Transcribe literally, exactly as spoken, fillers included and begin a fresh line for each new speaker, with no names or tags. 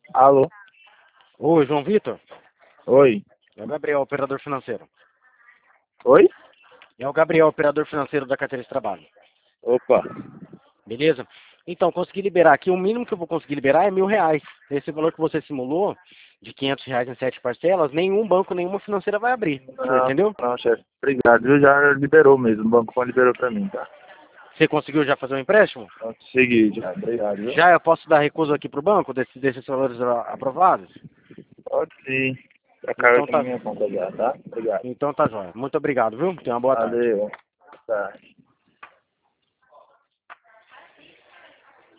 Alô?
Oi, João Vitor?
Oi?
É o Gabriel, operador financeiro.
Oi?
É o Gabriel, operador financeiro da carteira de trabalho.
Opa.
Beleza? Então, consegui liberar aqui. O mínimo que eu vou conseguir liberar é mil reais. Esse valor que você simulou, de quinhentos reais em sete parcelas, nenhum banco, nenhuma financeira vai abrir. Você
Não,
entendeu?
não, chefe. Obrigado, viu? Já liberou mesmo. O banco liberou pra mim, tá?
Você conseguiu já fazer um empréstimo?
Consegui já. Obrigado, viu?
Já eu posso dar recuso aqui pro banco desse, desses valores a- aprovados?
Pode sim. Já caiu
Então
aqui na
tá.
minha conta já, tá? Obrigado.
Então tá jóia. Muito obrigado, viu? Tenha uma boa tarde.
Valeu. Tá.